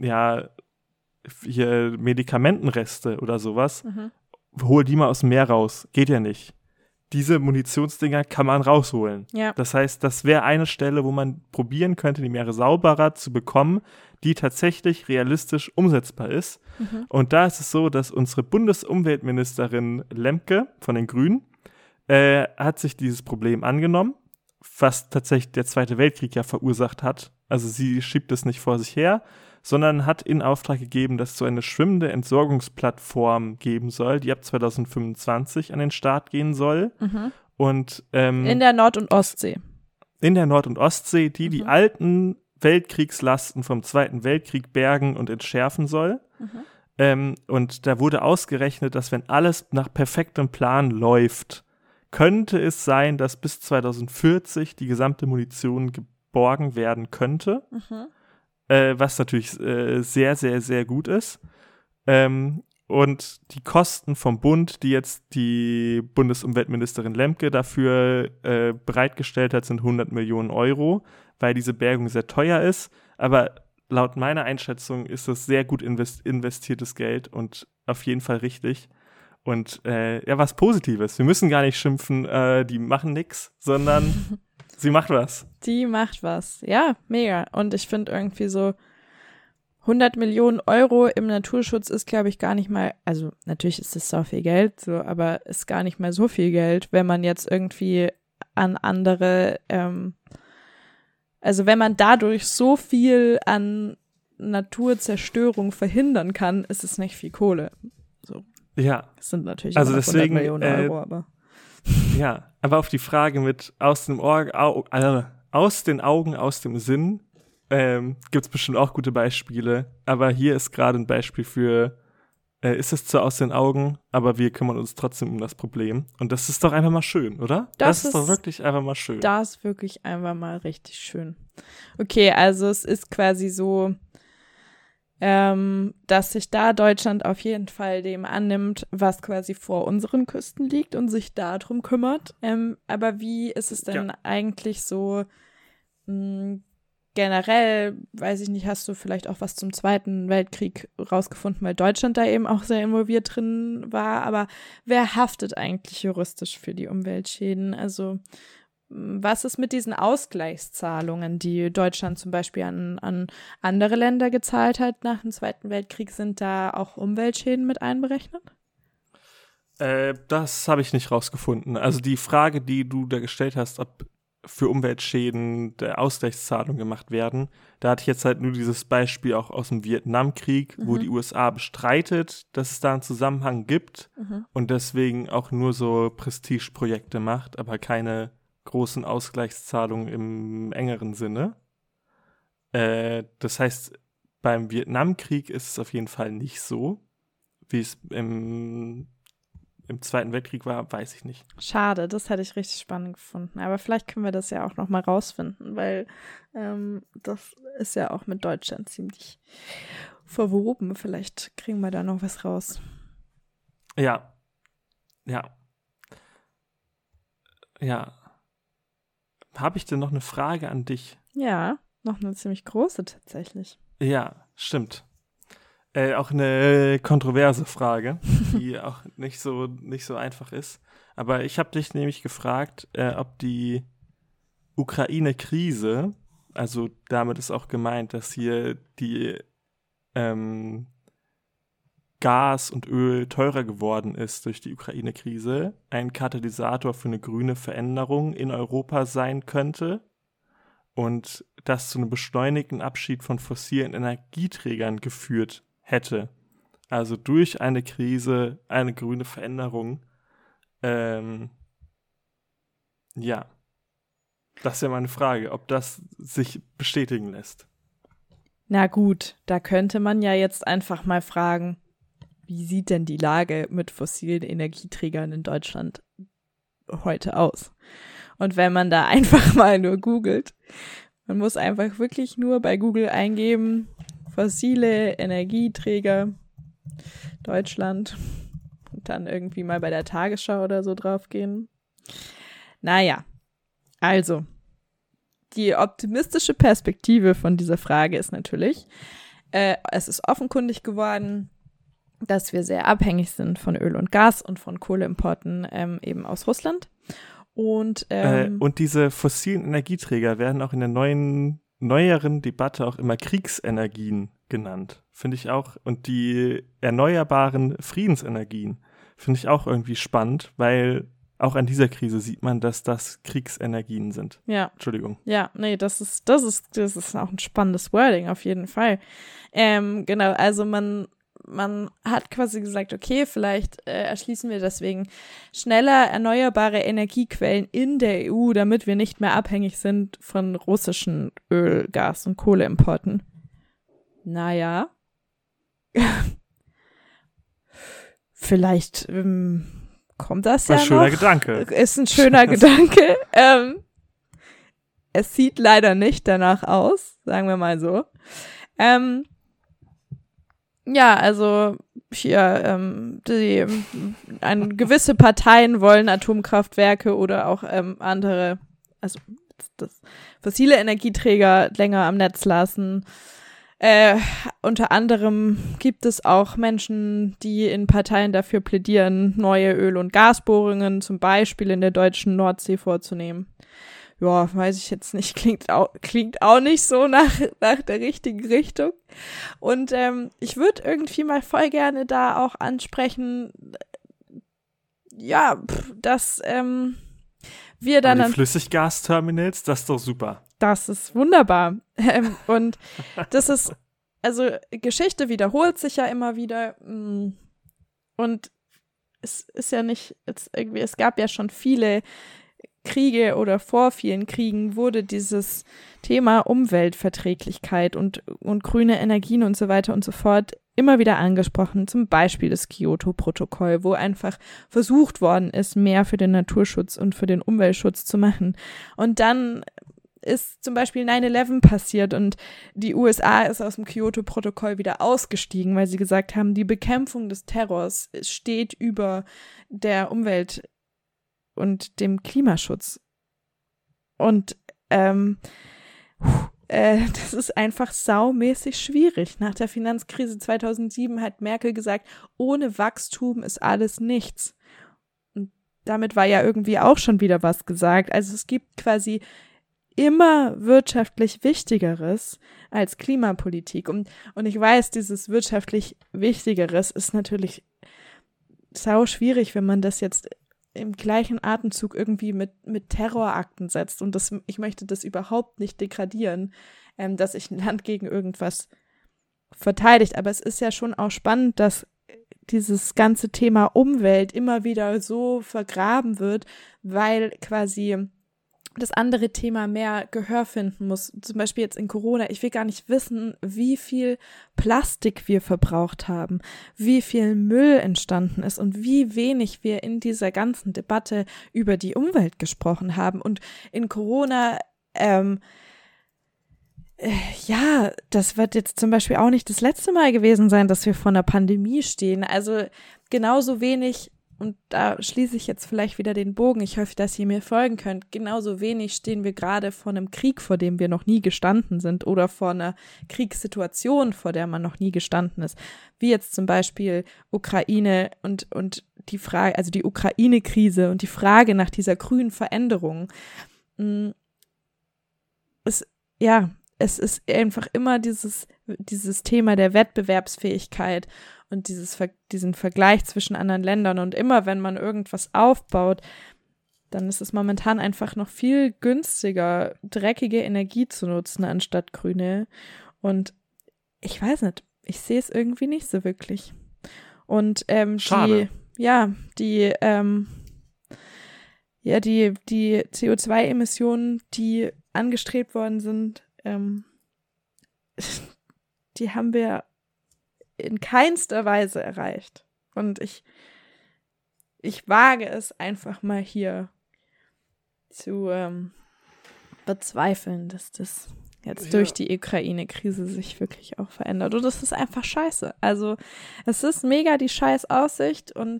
hier Medikamentenreste oder sowas, hol die mal aus dem Meer raus. Geht ja nicht. Diese Munitionsdinger kann man rausholen. Ja. Das heißt, das wäre eine Stelle, wo man probieren könnte, die Meere sauberer zu bekommen, die tatsächlich realistisch umsetzbar ist. Und da ist es so, dass unsere Bundesumweltministerin Lemke von den Grünen hat sich dieses Problem angenommen, was tatsächlich der Zweite Weltkrieg ja verursacht hat. Also sie schiebt es nicht vor sich her, sondern hat in Auftrag gegeben, dass es so eine schwimmende Entsorgungsplattform geben soll, die ab 2025 an den Start gehen soll. Und in der Nord- und Ostsee. In der Nord- und Ostsee, die alten Weltkriegslasten vom Zweiten Weltkrieg bergen und entschärfen soll. Und da wurde ausgerechnet, dass wenn alles nach perfektem Plan läuft, könnte es sein, dass bis 2040 die gesamte Munition geborgen werden könnte. Was natürlich sehr, sehr, sehr gut ist. Und die Kosten vom Bund, die jetzt die Bundesumweltministerin Lemke dafür bereitgestellt hat, sind 100 Millionen Euro, weil diese Bergung sehr teuer ist. Aber laut meiner Einschätzung ist das sehr gut investiertes Geld und auf jeden Fall richtig. Und was Positives. Wir müssen gar nicht schimpfen, die machen nix, sondern sie macht was. Die macht was. Ja, mega. Und ich finde irgendwie so 100 Millionen Euro im Naturschutz ist, glaube ich, gar nicht mal, also natürlich ist es so viel Geld, so, aber ist gar nicht mal so viel Geld, wenn man jetzt irgendwie an andere, also wenn man dadurch so viel an Naturzerstörung verhindern kann, ist es nicht viel Kohle. So. Ja. Das sind natürlich also auch deswegen, 100 Millionen Euro, aber. Ja, aber auf die Frage mit aus den Augen, aus dem Sinn, gibt es bestimmt auch gute Beispiele. Aber hier ist gerade ein Beispiel für, ist es zwar aus den Augen, aber wir kümmern uns trotzdem um das Problem. Und das ist doch einfach mal schön, oder? Das ist doch wirklich einfach mal schön. Das ist wirklich einfach mal richtig schön. Okay, also es ist quasi so, dass sich da Deutschland auf jeden Fall dem annimmt, was quasi vor unseren Küsten liegt und sich darum kümmert. Aber wie ist es denn eigentlich so generell, weiß ich nicht, hast du vielleicht auch was zum Zweiten Weltkrieg rausgefunden, weil Deutschland da eben auch sehr involviert drin war, aber wer haftet eigentlich juristisch für die Umweltschäden? Also was ist mit diesen Ausgleichszahlungen, die Deutschland zum Beispiel an andere Länder gezahlt hat nach dem Zweiten Weltkrieg? Sind da auch Umweltschäden mit einberechnet? Das habe ich nicht rausgefunden. Also die Frage, die du da gestellt hast, ob für Umweltschäden der Ausgleichszahlungen gemacht werden, da hatte ich jetzt halt nur dieses Beispiel auch aus dem Vietnamkrieg, wo die USA bestreitet, dass es da einen Zusammenhang gibt und deswegen auch nur so Prestigeprojekte macht, aber keine großen Ausgleichszahlungen im engeren Sinne. Das heißt, beim Vietnamkrieg ist es auf jeden Fall nicht so, wie es im Zweiten Weltkrieg war, weiß ich nicht. Schade, das hätte ich richtig spannend gefunden. Aber vielleicht können wir das ja auch noch mal rausfinden, weil das ist ja auch mit Deutschland ziemlich verwoben. Vielleicht kriegen wir da noch was raus. Ja. Habe ich denn noch eine Frage an dich? Ja, noch eine ziemlich große tatsächlich. Ja, stimmt. Auch eine kontroverse Frage, die auch nicht so einfach ist. Aber ich habe dich nämlich gefragt, ob die Ukraine-Krise, also damit ist auch gemeint, dass hier die Gas und Öl teurer geworden ist durch die Ukraine-Krise, ein Katalysator für eine grüne Veränderung in Europa sein könnte und das zu einem beschleunigten Abschied von fossilen Energieträgern geführt hätte. Also durch eine Krise, eine grüne Veränderung. Ja. Das wäre meine Frage, ob das sich bestätigen lässt. Na gut, da könnte man ja jetzt einfach mal fragen, wie sieht denn die Lage mit fossilen Energieträgern in Deutschland heute aus? Und wenn man da einfach mal nur googelt, man muss einfach wirklich nur bei Google eingeben, fossile Energieträger Deutschland und dann irgendwie mal bei der Tagesschau oder so draufgehen. Naja, also die optimistische Perspektive von dieser Frage ist natürlich, es ist offenkundig geworden, dass wir sehr abhängig sind von Öl und Gas und von Kohleimporten eben aus Russland. Und diese fossilen Energieträger werden auch in der neueren Debatte auch immer Kriegsenergien genannt, finde ich auch. Und die erneuerbaren Friedensenergien finde ich auch irgendwie spannend, weil auch an dieser Krise sieht man, dass das Kriegsenergien sind. Ja. Entschuldigung. Ja, nee, das ist auch ein spannendes Wording auf jeden Fall. Genau, also man hat quasi gesagt, okay, vielleicht erschließen wir deswegen schneller erneuerbare Energiequellen in der EU, damit wir nicht mehr abhängig sind von russischen Öl-, Gas- und Kohleimporten. Naja. Vielleicht kommt das ja noch. Ein schöner Gedanke. Ist ein schöner Gedanke. Es sieht leider nicht danach aus, sagen wir mal so. Ja, also hier gewisse Parteien wollen Atomkraftwerke oder auch andere, also das fossile Energieträger länger am Netz lassen. Unter anderem gibt es auch Menschen, die in Parteien dafür plädieren, neue Öl- und Gasbohrungen zum Beispiel in der deutschen Nordsee vorzunehmen. Ja, weiß ich jetzt nicht, klingt auch nicht so nach der richtigen Richtung. Und ich würde irgendwie mal voll gerne da auch ansprechen, ja, dass wir dann... die Flüssiggasterminals, das ist doch super. Das ist wunderbar. Und das ist, also Geschichte wiederholt sich ja immer wieder. Und es ist ja nicht, jetzt irgendwie, es gab ja schon viele Kriege oder vor vielen Kriegen wurde dieses Thema Umweltverträglichkeit und grüne Energien und so weiter und so fort immer wieder angesprochen, zum Beispiel das Kyoto-Protokoll, wo einfach versucht worden ist, mehr für den Naturschutz und für den Umweltschutz zu machen. Und dann ist zum Beispiel 9/11 passiert und die USA ist aus dem Kyoto-Protokoll wieder ausgestiegen, weil sie gesagt haben, die Bekämpfung des Terrors steht über der Umwelt und dem Klimaschutz. Und das ist einfach saumäßig schwierig. Nach der Finanzkrise 2007 hat Merkel gesagt, ohne Wachstum ist alles nichts. Und damit war ja irgendwie auch schon wieder was gesagt. Also es gibt quasi immer wirtschaftlich Wichtigeres als Klimapolitik. Und ich weiß, dieses wirtschaftlich Wichtigeres ist natürlich sau schwierig, wenn man das jetzt im gleichen Atemzug irgendwie mit Terrorakten setzt. Und ich möchte das überhaupt nicht degradieren, dass sich ein Land gegen irgendwas verteidigt. Aber es ist ja schon auch spannend, dass dieses ganze Thema Umwelt immer wieder so vergraben wird, weil quasi das andere Thema mehr Gehör finden muss. Zum Beispiel jetzt in Corona. Ich will gar nicht wissen, wie viel Plastik wir verbraucht haben, wie viel Müll entstanden ist und wie wenig wir in dieser ganzen Debatte über die Umwelt gesprochen haben. Und in Corona, das wird jetzt zum Beispiel auch nicht das letzte Mal gewesen sein, dass wir vor einer Pandemie stehen. Also genauso wenig. Und da schließe ich jetzt vielleicht wieder den Bogen. Ich hoffe, dass ihr mir folgen könnt. Genauso wenig stehen wir gerade vor einem Krieg, vor dem wir noch nie gestanden sind, oder vor einer Kriegssituation, vor der man noch nie gestanden ist. Wie jetzt zum Beispiel Ukraine und die Frage, also die Ukraine-Krise und die Frage nach dieser grünen Veränderung. Es ist einfach immer dieses Thema der Wettbewerbsfähigkeit und diesen Vergleich zwischen anderen Ländern. Und immer, wenn man irgendwas aufbaut, dann ist es momentan einfach noch viel günstiger, dreckige Energie zu nutzen, anstatt grüne. Und ich weiß nicht, ich sehe es irgendwie nicht so wirklich. Und Schade. die CO2-Emissionen, die angestrebt worden sind, die haben wir in keinster Weise erreicht. Und ich wage es einfach mal hier zu bezweifeln, dass das jetzt durch die Ukraine-Krise sich wirklich auch verändert. Und das ist einfach scheiße. Also es ist mega die scheiß Aussicht und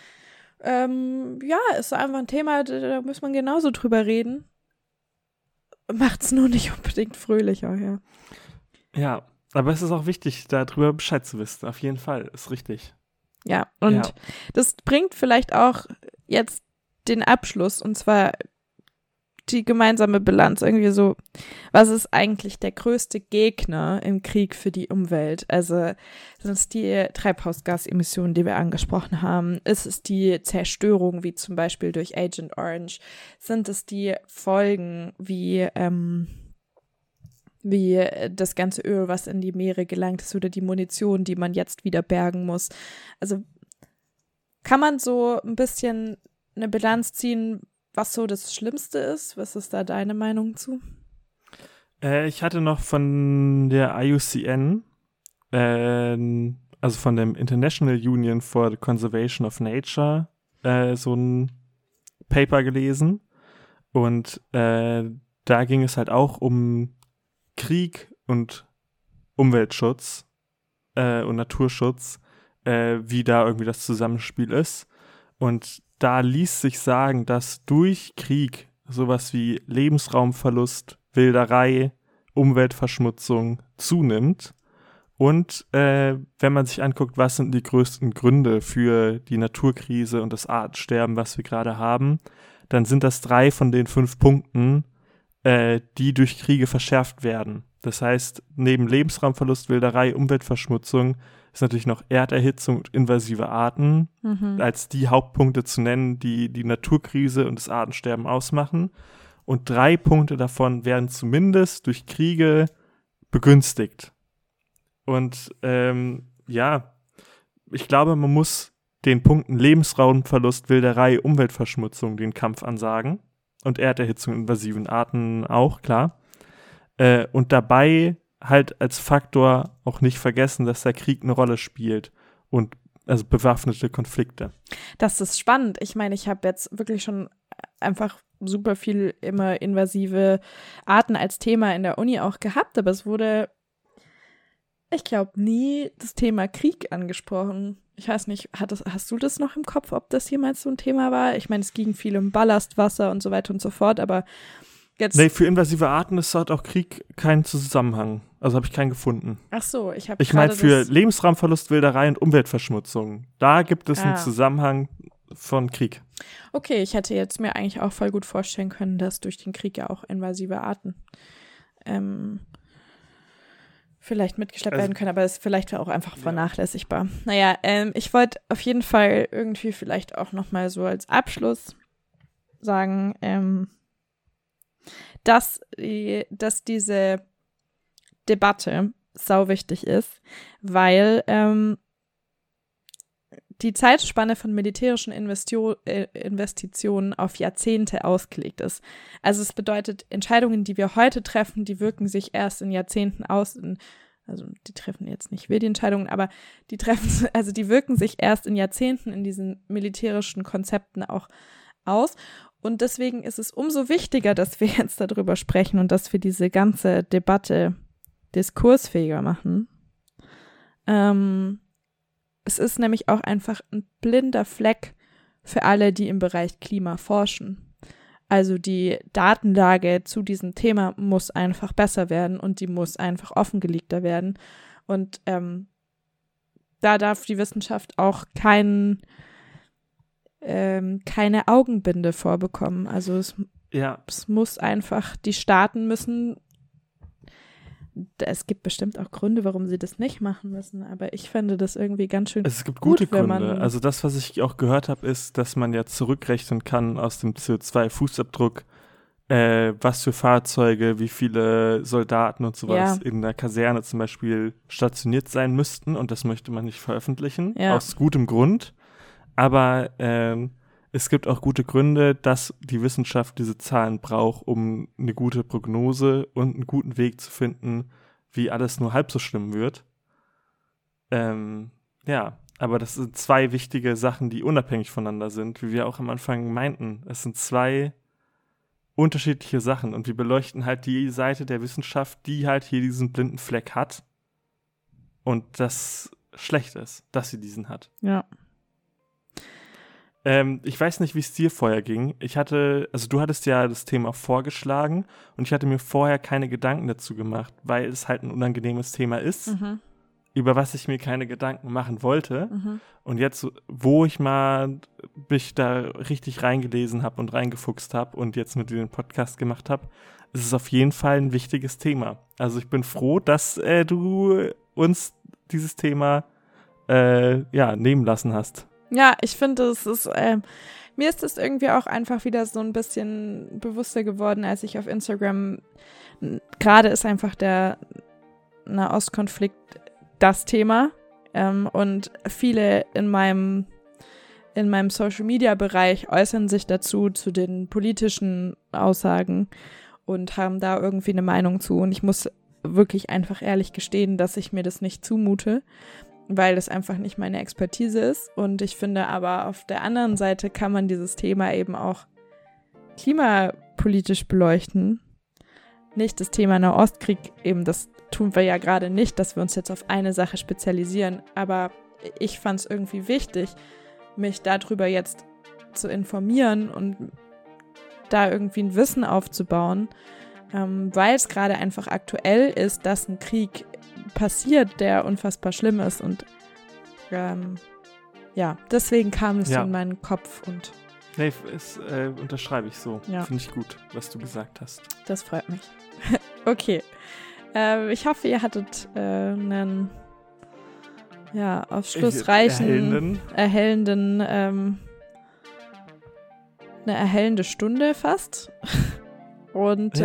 ist einfach ein Thema, da muss man genauso drüber reden. Macht's nur nicht unbedingt fröhlicher, ja. Ja, aber es ist auch wichtig, darüber Bescheid zu wissen. Auf jeden Fall, ist richtig. Ja, und das bringt vielleicht auch jetzt den Abschluss, und zwar die gemeinsame Bilanz. Irgendwie so, was ist eigentlich der größte Gegner im Krieg für die Umwelt? Also sind es die Treibhausgasemissionen, die wir angesprochen haben? Ist es die Zerstörung, wie zum Beispiel durch Agent Orange? Sind es die Folgen, wie das ganze Öl, was in die Meere gelangt ist, oder die Munition, die man jetzt wieder bergen muss? Also kann man so ein bisschen eine Bilanz ziehen, was so das Schlimmste ist? Was ist da deine Meinung zu? Ich hatte noch von der IUCN, also von dem International Union for the Conservation of Nature, so ein Paper gelesen. Und da ging es halt auch um Krieg und Umweltschutz und Naturschutz, wie da irgendwie das Zusammenspiel ist. Und da ließ sich sagen, dass durch Krieg sowas wie Lebensraumverlust, Wilderei, Umweltverschmutzung zunimmt. Und wenn man sich anguckt, was sind die größten Gründe für die Naturkrise und das Artensterben, was wir gerade haben, dann sind das 3 von den 5 Punkten, die durch Kriege verschärft werden. Das heißt, neben Lebensraumverlust, Wilderei, Umweltverschmutzung ist natürlich noch Erderhitzung und invasive Arten als die Hauptpunkte zu nennen, die die Naturkrise und das Artensterben ausmachen. Und 3 Punkte davon werden zumindest durch Kriege begünstigt. Und ich glaube, man muss den Punkten Lebensraumverlust, Wilderei, Umweltverschmutzung den Kampf ansagen. Und Erderhitzung, invasiven Arten auch, klar. Und dabei halt als Faktor auch nicht vergessen, dass der Krieg eine Rolle spielt und also bewaffnete Konflikte. Das ist spannend. Ich meine, ich habe jetzt wirklich schon einfach super viel immer invasive Arten als Thema in der Uni auch gehabt, aber es wurde, ich glaube, nie das Thema Krieg angesprochen. Ich weiß nicht, hast du das noch im Kopf, ob das jemals so ein Thema war? Ich meine, es ging viel um Ballastwasser und so weiter und so fort, aber jetzt… Nee, für invasive Arten ist halt auch Krieg kein Zusammenhang. Also habe ich keinen gefunden. Ach so, ich meine, für Lebensraumverlust, Wilderei und Umweltverschmutzung, da gibt es einen Zusammenhang von Krieg. Okay, ich hätte jetzt mir eigentlich auch voll gut vorstellen können, dass durch den Krieg ja auch invasive Arten vielleicht mitgeschleppt werden können, aber es vielleicht auch einfach vernachlässigbar. Naja, ich wollte auf jeden Fall irgendwie vielleicht auch nochmal so als Abschluss sagen, dass diese Debatte sau wichtig ist, weil die Zeitspanne von militärischen Investitionen auf Jahrzehnte ausgelegt ist. Also es bedeutet, Entscheidungen, die wir heute treffen, die wirken sich erst in Jahrzehnten aus. Also die treffen jetzt nicht wir die Entscheidungen, aber die wirken sich erst in Jahrzehnten in diesen militärischen Konzepten auch aus. Und deswegen ist es umso wichtiger, dass wir jetzt darüber sprechen und dass wir diese ganze Debatte diskursfähiger machen. Es ist nämlich auch einfach ein blinder Fleck für alle, die im Bereich Klima forschen. Also die Datenlage zu diesem Thema muss einfach besser werden und die muss einfach offengelegter werden. Und da darf die Wissenschaft auch keine Augenbinde vorbekommen. Also es muss einfach, die Staaten müssen, es gibt bestimmt auch Gründe, warum sie das nicht machen müssen, aber ich finde das irgendwie ganz schön Es gibt gute gut, wenn Gründe. Also das, was ich auch gehört habe, ist, dass man ja zurückrechnen kann aus dem CO2-Fußabdruck, was für Fahrzeuge, wie viele Soldaten und sowas in der Kaserne zum Beispiel stationiert sein müssten, und das möchte man nicht veröffentlichen, aus gutem Grund. Aber es gibt auch gute Gründe, dass die Wissenschaft diese Zahlen braucht, um eine gute Prognose und einen guten Weg zu finden, wie alles nur halb so schlimm wird. Aber das sind zwei wichtige Sachen, die unabhängig voneinander sind, wie wir auch am Anfang meinten. Es sind zwei unterschiedliche Sachen und wir beleuchten halt die Seite der Wissenschaft, die halt hier diesen blinden Fleck hat und das schlecht ist, dass sie diesen hat. Ja. Ich weiß nicht, wie es dir vorher ging. Du hattest ja das Thema vorgeschlagen und ich hatte mir vorher keine Gedanken dazu gemacht, weil es halt ein unangenehmes Thema ist, über was ich mir keine Gedanken machen wollte. Und jetzt, wo ich mal mich da richtig reingelesen habe und reingefuchst habe und jetzt mit dir den Podcast gemacht habe, ist es auf jeden Fall ein wichtiges Thema. Also ich bin froh, dass du uns dieses Thema nehmen lassen hast. Ja, ich finde, es ist, mir ist es irgendwie auch einfach wieder so ein bisschen bewusster geworden, als ich auf Instagram, gerade ist einfach der Nahostkonflikt das Thema, und viele in meinem Social-Media-Bereich äußern sich dazu, zu den politischen Aussagen und haben da irgendwie eine Meinung zu, und ich muss wirklich einfach ehrlich gestehen, dass ich mir das nicht zumute, weil das einfach nicht meine Expertise ist. Und ich finde aber, auf der anderen Seite kann man dieses Thema eben auch klimapolitisch beleuchten. Nicht das Thema Nahostkrieg, eben das tun wir ja gerade nicht, dass wir uns jetzt auf eine Sache spezialisieren. Aber ich fand es irgendwie wichtig, mich darüber jetzt zu informieren und da irgendwie ein Wissen aufzubauen, weil es gerade einfach aktuell ist, dass ein Krieg passiert, der unfassbar schlimm ist, und deswegen kam es in meinen Kopf. Und nee, unterschreibe ich so. Ja. Finde ich gut, was du gesagt hast. Das freut mich. Okay. Ich hoffe, ihr hattet einen aufschlussreichen, eine erhellende Stunde fast. Und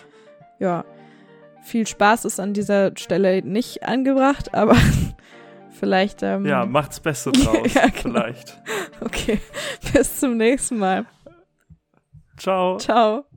viel Spaß ist an dieser Stelle nicht angebracht, aber vielleicht… macht's Beste draus, ja, genau. Vielleicht. Okay, bis zum nächsten Mal. Ciao. Ciao.